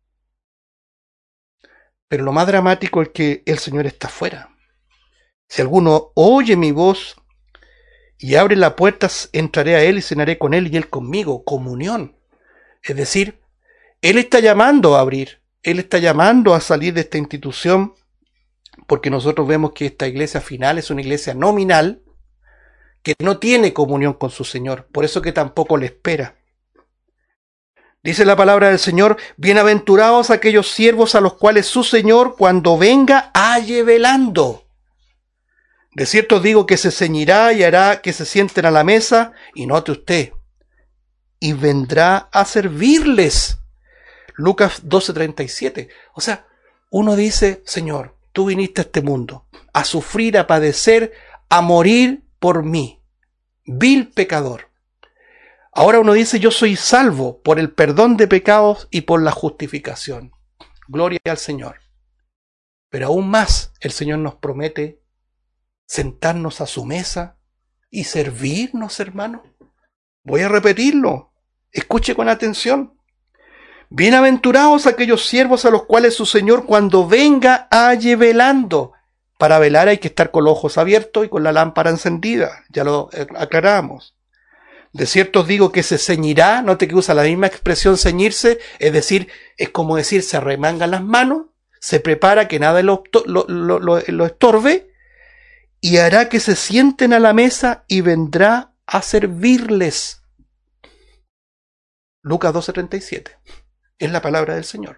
Pero lo más dramático es que el Señor está afuera. Si alguno oye mi voz y abre la puerta, entraré a él y cenaré con él y él conmigo. Comunión. Es decir, Él está llamando a abrir. Él está llamando a salir de esta institución, porque nosotros vemos que esta iglesia final es una iglesia nominal que no tiene comunión con su Señor. Por eso que tampoco le espera. Dice la palabra del Señor, bienaventurados aquellos siervos a los cuales su Señor cuando venga halle velando. De cierto os digo que se ceñirá y hará que se sienten a la mesa, y note usted, y vendrá a servirles. Lucas doce treinta y siete. O sea, uno dice, Señor, tú viniste a este mundo a sufrir, a padecer, a morir por mí, vil pecador. Ahora uno dice, yo soy salvo por el perdón de pecados y por la justificación. Gloria al Señor. Pero aún más, el Señor nos promete sentarnos a su mesa y servirnos, hermano. Voy a repetirlo. Escuche con atención. Bienaventurados aquellos siervos a los cuales su Señor cuando venga halle velando. Para velar hay que estar con los ojos abiertos y con la lámpara encendida. Ya lo aclaramos. De cierto os digo que se ceñirá, note que usa la misma expresión ceñirse, es decir, es como decir, se arremangan las manos, se prepara que nada lo, lo, lo, lo, lo estorbe, y hará que se sienten a la mesa y vendrá a servirles. Lucas doce treinta y siete. Es la palabra del Señor.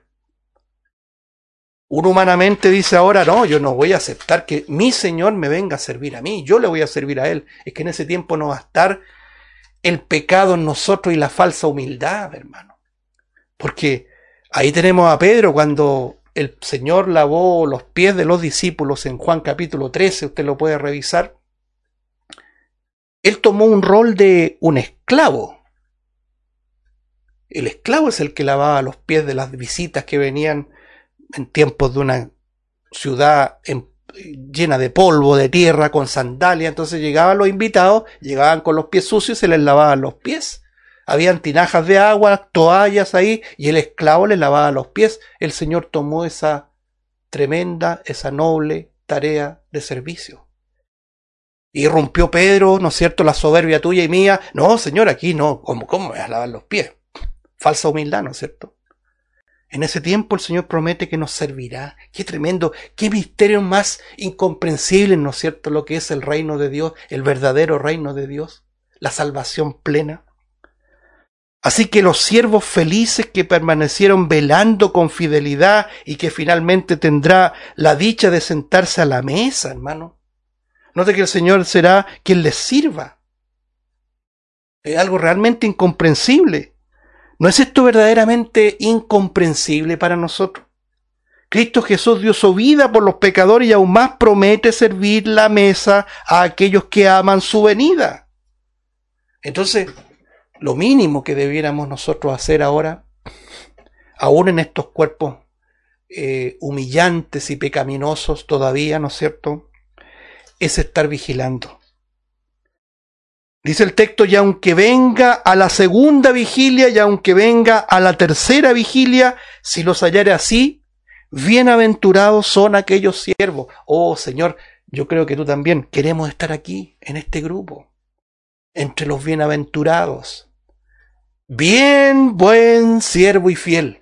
Uno humanamente dice ahora, no, yo no voy a aceptar que mi Señor me venga a servir a mí, yo le voy a servir a Él. Es que en ese tiempo no va a estar el pecado en nosotros y la falsa humildad, hermano. Porque ahí tenemos a Pedro cuando el Señor lavó los pies de los discípulos en Juan capítulo trece, usted lo puede revisar. Él tomó un rol de un esclavo. El esclavo es el que lavaba los pies de las visitas que venían en tiempos de una ciudad en, llena de polvo, de tierra, con sandalias. Entonces llegaban los invitados, llegaban con los pies sucios y se les lavaban los pies. Habían tinajas de agua, toallas ahí, y el esclavo les lavaba los pies. El Señor tomó esa tremenda, esa noble tarea de servicio. Y rompió Pedro, ¿no es cierto?, la soberbia tuya y mía. No, Señor, aquí no, ¿cómo, cómo me vas a lavar los pies? Falsa humildad, ¿no es cierto? En ese tiempo el Señor promete que nos servirá. Qué tremendo, qué misterio más incomprensible, ¿no es cierto?, lo que es el reino de Dios, el verdadero reino de Dios, la salvación plena. Así que los siervos felices que permanecieron velando con fidelidad y que finalmente tendrá la dicha de sentarse a la mesa, hermano. Note que el Señor será quien les sirva. Es algo realmente incomprensible. ¿No es esto verdaderamente incomprensible para nosotros? Cristo Jesús dio su vida por los pecadores y aún más promete servir la mesa a aquellos que aman su venida. Entonces, lo mínimo que debiéramos nosotros hacer ahora, aún en estos cuerpos eh, humillantes y pecaminosos todavía, ¿no es cierto?, es estar vigilando. Dice el texto, y aunque venga a la segunda vigilia y aunque venga a la tercera vigilia, si los hallare así, bienaventurados son aquellos siervos. Oh Señor, yo creo que tú también queremos estar aquí, en este grupo, entre los bienaventurados. Bien, buen siervo y fiel.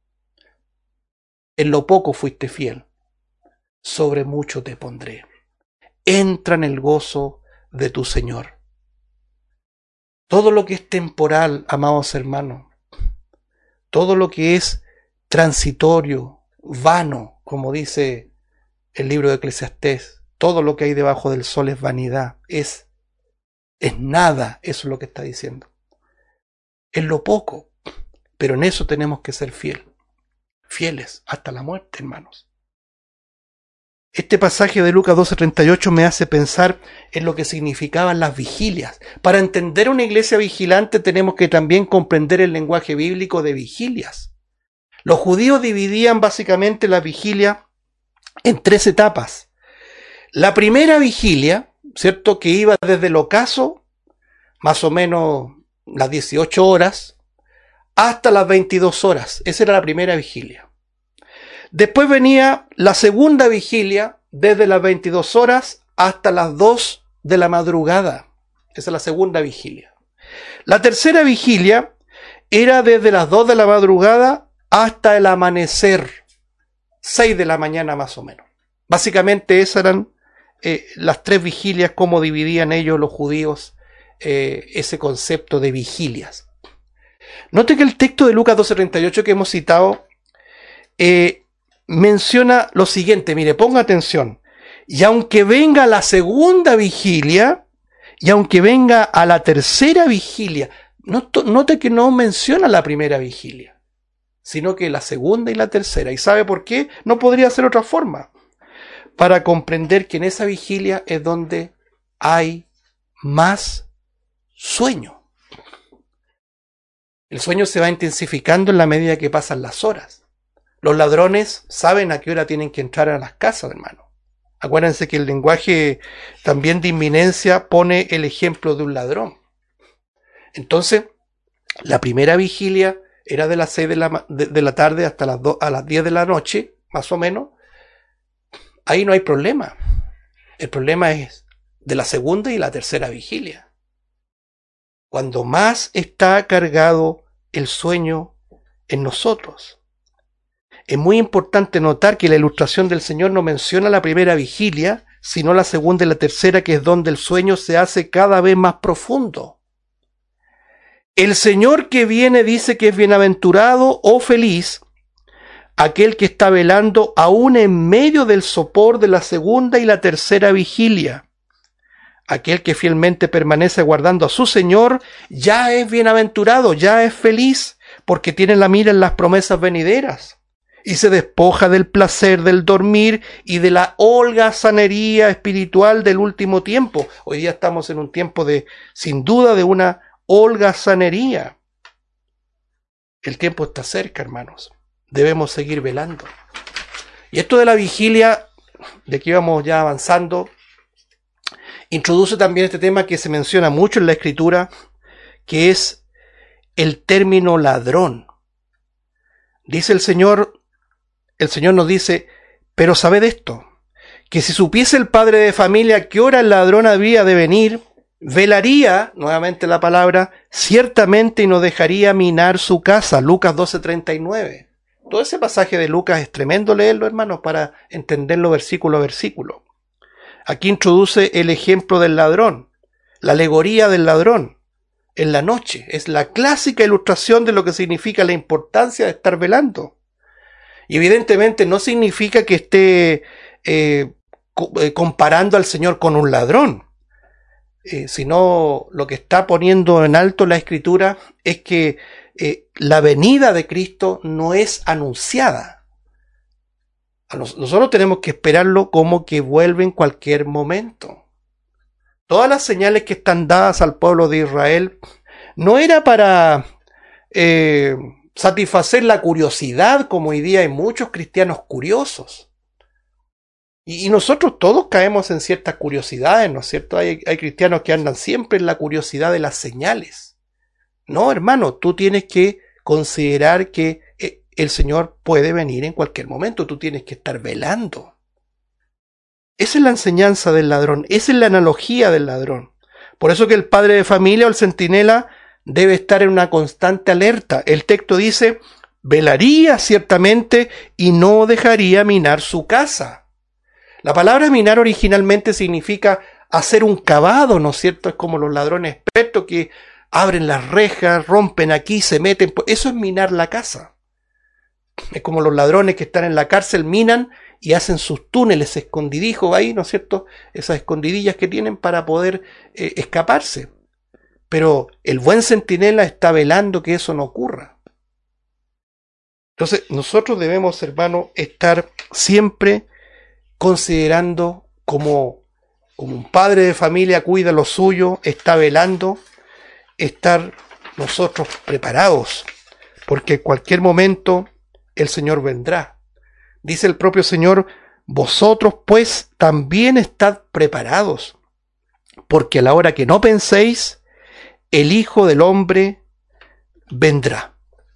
En lo poco fuiste fiel, sobre mucho te pondré. Entra en el gozo de tu Señor. Todo lo que es temporal, amados hermanos, todo lo que es transitorio, vano, como dice el libro de Eclesiastés, todo lo que hay debajo del sol es vanidad, es, es nada, eso es lo que está diciendo. Es lo poco, pero en eso tenemos que ser fieles, fieles hasta la muerte, hermanos. Este pasaje de Lucas doce treinta y ocho me hace pensar en lo que significaban las vigilias. Para entender una iglesia vigilante tenemos que también comprender el lenguaje bíblico de vigilias. Los judíos dividían básicamente la vigilia en tres etapas. La primera vigilia, ¿cierto?, que iba desde el ocaso, más o menos las dieciocho horas, hasta las veintidós horas. Esa era la primera vigilia. Después venía la segunda vigilia, desde las veintidós horas hasta las dos de la madrugada. Esa es la segunda vigilia. La tercera vigilia era desde las dos de la madrugada hasta el amanecer, seis de la mañana más o menos. Básicamente esas eran eh, las tres vigilias, como dividían ellos los judíos eh, ese concepto de vigilias. Note que el texto de Lucas doce treinta y ocho que hemos citado eh, menciona lo siguiente, mire, ponga atención. Y aunque venga la segunda vigilia, y aunque venga a la tercera vigilia, note que no menciona la primera vigilia, sino que la segunda y la tercera. ¿Y sabe por qué? No podría ser otra forma. Para comprender que en esa vigilia es donde hay más sueño. El sueño se va intensificando en la medida que pasan las horas. Los ladrones saben a qué hora tienen que entrar a las casas, hermano. Acuérdense que el lenguaje también de inminencia pone el ejemplo de un ladrón. Entonces, la primera vigilia era de las seis de la, de, de la tarde hasta las dos, a las diez de la noche, más o menos. Ahí no hay problema. El problema es de la segunda y la tercera vigilia. Cuando más está cargado el sueño en nosotros. Es muy importante notar que la ilustración del Señor no menciona la primera vigilia, sino la segunda y la tercera, que es donde el sueño se hace cada vez más profundo. El Señor que viene dice que es bienaventurado o feliz aquel que está velando aún en medio del sopor de la segunda y la tercera vigilia. Aquel que fielmente permanece guardando a su Señor ya es bienaventurado, ya es feliz, porque tiene la mira en las promesas venideras. Y se despoja del placer del dormir y de la holgazanería espiritual del último tiempo. Hoy día estamos en un tiempo de, sin duda, de una holgazanería. El tiempo está cerca, hermanos. Debemos seguir velando. Y esto de la vigilia, de que íbamos ya avanzando, introduce también este tema que se menciona mucho en la Escritura, que es el término ladrón. Dice el Señor, el Señor nos dice, pero sabed esto, que si supiese el padre de familia a qué hora el ladrón había de venir, velaría, nuevamente la palabra, ciertamente y no dejaría minar su casa. Lucas doce treinta y nueve. Todo ese pasaje de Lucas es tremendo leerlo, hermanos, para entenderlo versículo a versículo. Aquí introduce el ejemplo del ladrón, la alegoría del ladrón en la noche. Es la clásica ilustración de lo que significa la importancia de estar velando. Y evidentemente no significa que esté eh, co eh, comparando al Señor con un ladrón, eh, sino lo que está poniendo en alto la Escritura es que eh, la venida de Cristo no es anunciada. A nos- nosotros tenemos que esperarlo como que vuelve en cualquier momento. Todas las señales que están dadas al pueblo de Israel no era para eh, satisfacer la curiosidad, como hoy día hay muchos cristianos curiosos. Y, y nosotros todos caemos en ciertas curiosidades, ¿no es cierto? Hay, hay cristianos que andan siempre en la curiosidad de las señales. No, hermano, tú tienes que considerar que eh, el Señor puede venir en cualquier momento. Tú tienes que estar velando. Esa es la enseñanza del ladrón. Esa es la analogía del ladrón. Por eso que el padre de familia o el centinela debe estar en una constante alerta. El texto dice, velaría ciertamente y no dejaría minar su casa. La palabra minar originalmente significa hacer un cavado, ¿no es cierto? Es como los ladrones expertos que abren las rejas, rompen aquí, se meten. Eso es minar la casa. Es como los ladrones que están en la cárcel, minan y hacen sus túneles escondidijos ahí, ¿no es cierto? Esas escondidillas que tienen para poder eh, escaparse. Pero el buen centinela está velando que eso no ocurra. Entonces, nosotros debemos, hermano, estar siempre considerando como, como un padre de familia cuida lo suyo, está velando, estar nosotros preparados, porque en cualquier momento el Señor vendrá. Dice el propio Señor, vosotros pues también estad preparados, porque a la hora que no penséis, el Hijo del Hombre vendrá.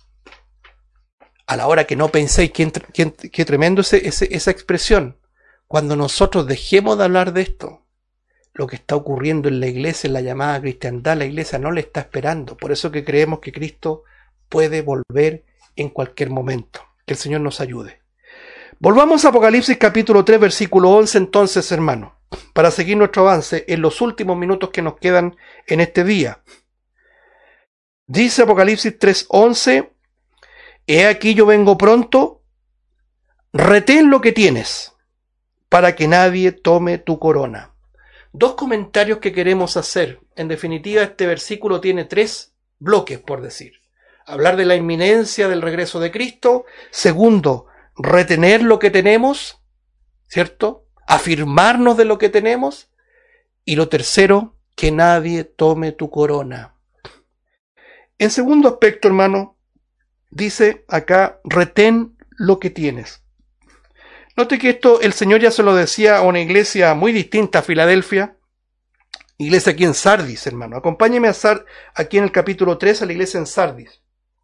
A la hora que no penséis, qué, qué, qué tremendo ese, ese, esa expresión. Cuando nosotros dejemos de hablar de esto, lo que está ocurriendo en la iglesia, en la llamada cristiandad, la iglesia no le está esperando. Por eso que creemos que Cristo puede volver en cualquier momento. Que el Señor nos ayude. Volvamos a Apocalipsis capítulo tres, versículo once entonces, hermano, para seguir nuestro avance en los últimos minutos que nos quedan en este día. Dice Apocalipsis tres, once, he aquí yo vengo pronto, retén lo que tienes, para que nadie tome tu corona. Dos comentarios que queremos hacer. En definitiva, este versículo tiene tres bloques, por decir. Hablar de la inminencia del regreso de Cristo. Segundo, retener lo que tenemos, ¿cierto? Afirmarnos de lo que tenemos. Y lo tercero, que nadie tome tu corona. En segundo aspecto, hermano, dice acá, retén lo que tienes. Note que esto el Señor ya se lo decía a una iglesia muy distinta a Filadelfia, iglesia aquí en Sardis, hermano. Acompáñeme a Sard, aquí en el capítulo tres, a la iglesia en Sardis.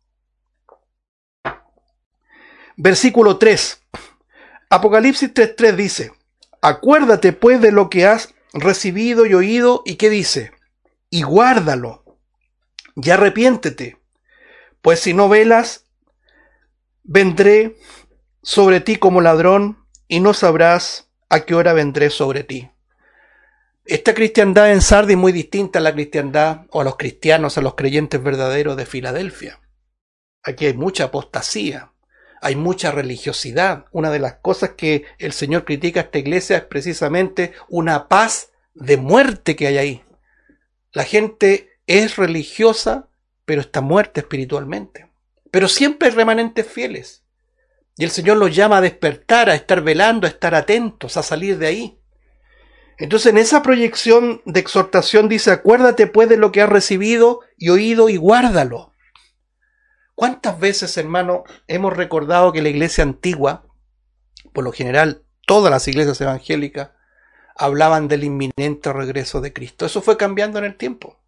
Versículo tres. Apocalipsis tres, tres dice, acuérdate pues de lo que has recibido y oído, y ¿qué dice? Y guárdalo, y arrepiéntete, pues si no velas, vendré sobre ti como ladrón, y no sabrás a qué hora vendré sobre ti. Esta cristiandad en Sardis es muy distinta a la cristiandad, o a los cristianos, a los creyentes verdaderos de Filadelfia. Aquí hay mucha apostasía, hay mucha religiosidad. Una de las cosas que el Señor critica a esta iglesia es precisamente una paz de muerte que hay ahí. La gente es religiosa, pero está muerta espiritualmente. Pero siempre hay remanentes fieles. Y el Señor los llama a despertar, a estar velando, a estar atentos, a salir de ahí. Entonces en esa proyección de exhortación dice, acuérdate pues de lo que has recibido y oído y guárdalo. ¿Cuántas veces, hermano, hemos recordado que la iglesia antigua, por lo general todas las iglesias evangélicas, hablaban del inminente regreso de Cristo? Eso fue cambiando en el tiempo.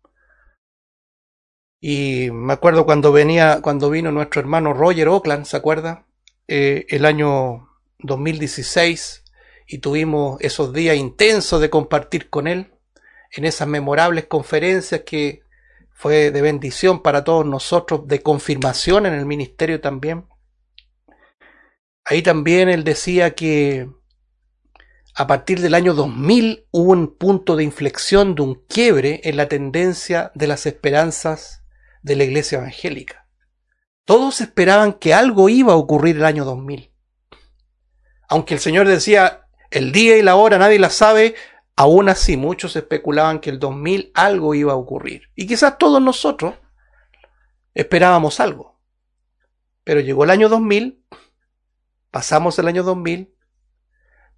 Y me acuerdo cuando venía, cuando vino nuestro hermano Roger Oakland, ¿se acuerda? Eh, el año dos mil dieciséis, y tuvimos esos días intensos de compartir con él en esas memorables conferencias que fue de bendición para todos nosotros, de confirmación en el ministerio también. Ahí también él decía que a partir del año dos mil hubo un punto de inflexión, de un quiebre en la tendencia de las esperanzas de la iglesia evangélica. Todos esperaban que algo iba a ocurrir el año dos mil. Aunque el Señor decía, el día y la hora nadie la sabe, aún así muchos especulaban que el dos mil algo iba a ocurrir. Y quizás todos nosotros esperábamos algo. Pero llegó el año dos mil, pasamos el año dos mil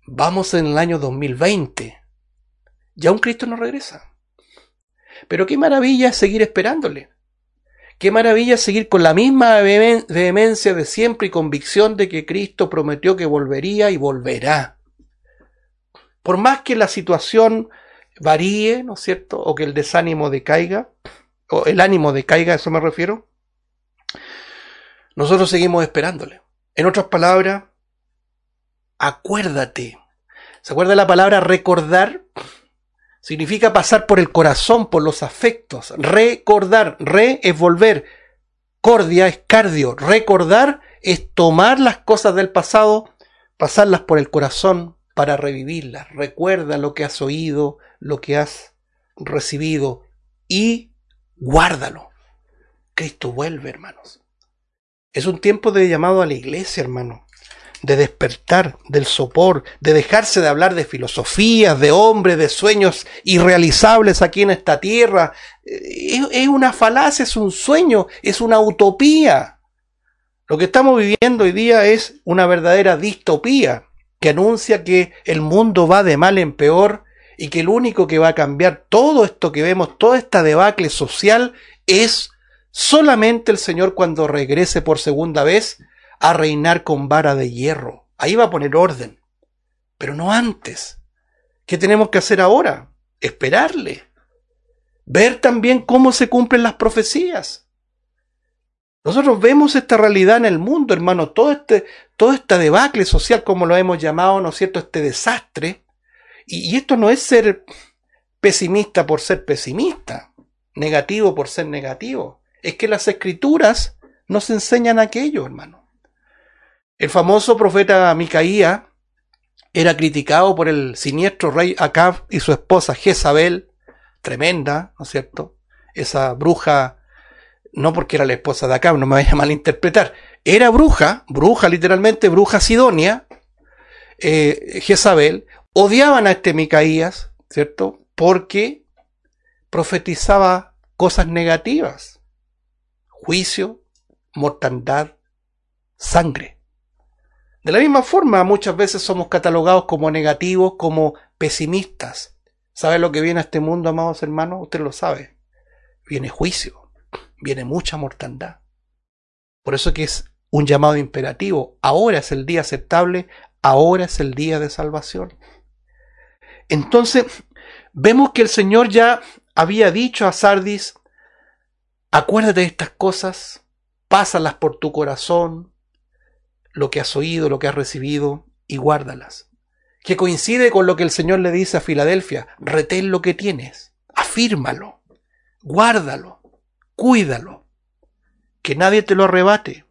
Vamos en el año dos mil veinte. Ya un Cristo no regresa. Pero qué maravilla es seguir esperándole. Qué maravilla es seguir con la misma vehemencia de siempre y convicción de que Cristo prometió que volvería y volverá. Por más que la situación varíe, ¿no es cierto? O que el desánimo decaiga, o el ánimo decaiga, a eso me refiero. Nosotros seguimos esperándole. En otras palabras, acuérdate. ¿Se acuerda la palabra recordar? Significa pasar por el corazón, por los afectos. Recordar. Re es volver. Cordia es cardio. Recordar es tomar las cosas del pasado, pasarlas por el corazón para revivirlas. Recuerda lo que has oído, lo que has recibido y guárdalo. Cristo vuelve, hermanos. Es un tiempo de llamado a la iglesia, hermano. De despertar, del sopor, de dejarse de hablar de filosofías, de hombres, de sueños irrealizables aquí en esta tierra. Es, es una falacia, es un sueño, es una utopía. Lo que estamos viviendo hoy día es una verdadera distopía que anuncia que el mundo va de mal en peor y que el único que va a cambiar todo esto que vemos, toda esta debacle social, es solamente el Señor cuando regrese por segunda vez a reinar con vara de hierro. Ahí va a poner orden. Pero no antes. ¿Qué tenemos que hacer ahora? Esperarle. Ver también cómo se cumplen las profecías. Nosotros vemos esta realidad en el mundo, hermano. Todo este, todo esta debacle social, como lo hemos llamado, ¿no es cierto? Este desastre. Y, y esto no es ser pesimista por ser pesimista. Negativo por ser negativo. Es que las escrituras nos enseñan aquello, hermano. El famoso profeta Micaías era criticado por el siniestro rey Acab y su esposa Jezabel, tremenda, ¿no es cierto? Esa bruja, no porque era la esposa de Acab, no me vaya a malinterpretar, era bruja, bruja literalmente, bruja sidonia, eh, Jezabel, odiaban a este Micaías, ¿cierto? Porque profetizaba cosas negativas, juicio, mortandad, sangre. De la misma forma, muchas veces somos catalogados como negativos, como pesimistas. ¿Sabe lo que viene a este mundo, amados hermanos? Usted lo sabe. Viene juicio, viene mucha mortandad. Por eso que es un llamado imperativo. Ahora es el día aceptable, ahora es el día de salvación. Entonces, vemos que el Señor ya había dicho a Sardis, acuérdate de estas cosas, pásalas por tu corazón, lo que has oído, lo que has recibido, y guárdalas. Que coincide con lo que el Señor le dice a Filadelfia, retén lo que tienes, afírmalo, guárdalo, cuídalo, que nadie te lo arrebate.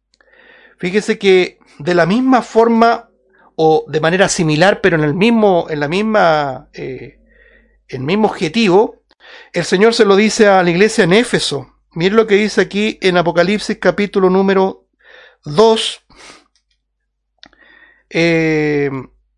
Fíjese que de la misma forma, o de manera similar, pero en el mismo, en la misma, eh, el mismo objetivo, el Señor se lo dice a la iglesia en Éfeso. Miren lo que dice aquí en Apocalipsis capítulo número dos. Eh,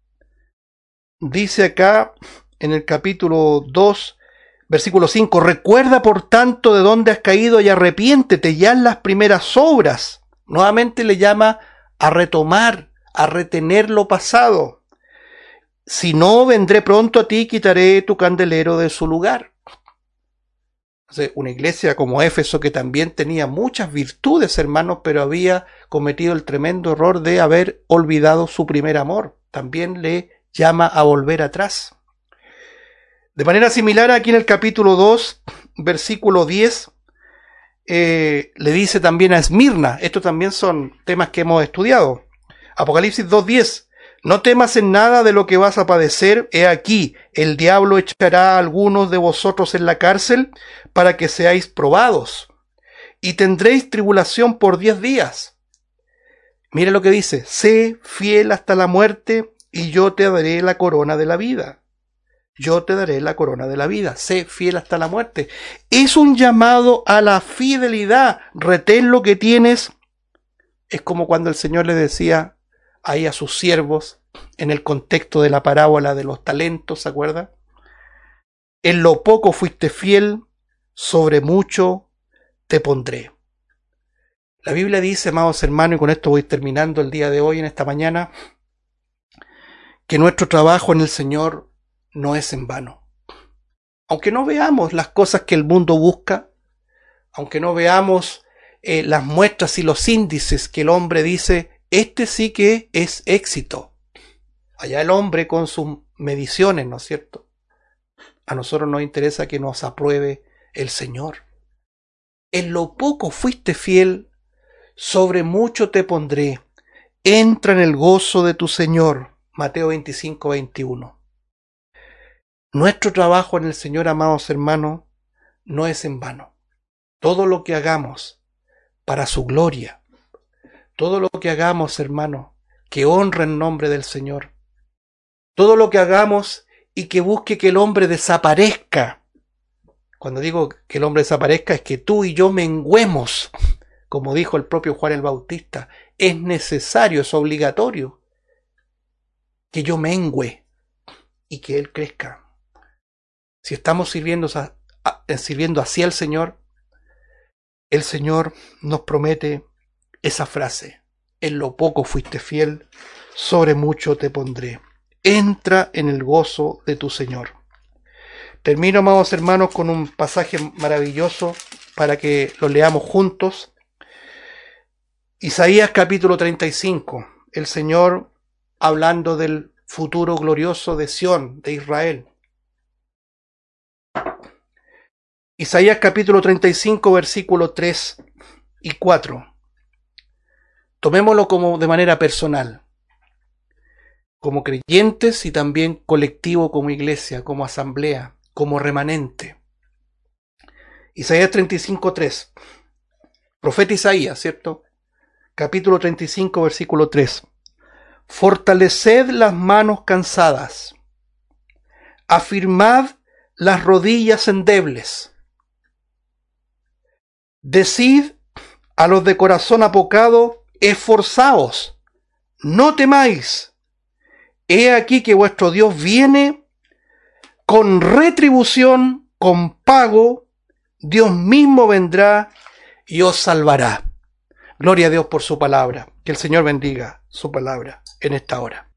dice acá en el capítulo dos, versículo cinco, recuerda por tanto de dónde has caído y arrepiéntete y haz las primeras obras. Nuevamente le llama a retomar, a retener lo pasado. Si no, vendré pronto a ti y quitaré tu candelero de su lugar. Una iglesia como Éfeso, que también tenía muchas virtudes, hermanos, pero había cometido el tremendo error de haber olvidado su primer amor. También le llama a volver atrás. De manera similar, aquí en el capítulo dos, versículo diez, eh, le dice también a Esmirna, estos también son temas que hemos estudiado. Apocalipsis dos diez, no temas en nada de lo que vas a padecer, he aquí, el diablo echará a algunos de vosotros en la cárcel para que seáis probados, y tendréis tribulación por diez días. Mira lo que dice, sé fiel hasta la muerte, y yo te daré la corona de la vida. Yo te daré la corona de la vida, sé fiel hasta la muerte. Es un llamado a la fidelidad, retén lo que tienes. Es como cuando el Señor le decía ahí a sus siervos, en el contexto de la parábola de los talentos, ¿se acuerda? En lo poco fuiste fiel, sobre mucho te pondré. La Biblia dice, amados hermanos, y con esto voy terminando el día de hoy, en esta mañana, que nuestro trabajo en el Señor no es en vano. Aunque no veamos las cosas que el mundo busca, aunque no veamos eh, las muestras y los índices que el hombre dice, este sí que es éxito. Allá el hombre con sus mediciones, ¿no es cierto? A nosotros nos interesa que nos apruebe el Señor. En lo poco fuiste fiel, sobre mucho te pondré. Entra en el gozo de tu Señor. Mateo veinticinco, veintiuno. Nuestro trabajo en el Señor, amados hermanos, no es en vano. Todo lo que hagamos para su gloria, todo lo que hagamos, hermanos, que honre el nombre del Señor, todo lo que hagamos y que busque que el hombre desaparezca. Cuando digo que el hombre desaparezca es que tú y yo menguemos, como dijo el propio Juan el Bautista. Es necesario, es obligatorio que yo mengüe y que Él crezca. Si estamos sirviendo, sirviendo así al Señor, el Señor nos promete esa frase: en lo poco fuiste fiel, sobre mucho te pondré. Entra en el gozo de tu Señor. Termino, amados hermanos, con un pasaje maravilloso para que lo leamos juntos. Isaías capítulo treinta y cinco. El Señor hablando del futuro glorioso de Sión, de Israel. Isaías capítulo treinta y cinco, versículos tres y cuatro. Tomémoslo como de manera personal, como creyentes y también colectivo como iglesia, como asamblea, como remanente. Isaías treinta y cinco, tres. Profeta Isaías, ¿cierto? Capítulo treinta y cinco, versículo tres. Fortaleced las manos cansadas, afirmad las rodillas endebles. Decid a los de corazón apocado, esforzaos, no temáis. He aquí que vuestro Dios viene con retribución, con pago. Dios mismo vendrá y os salvará. Gloria a Dios por su palabra. Que el Señor bendiga su palabra en esta hora.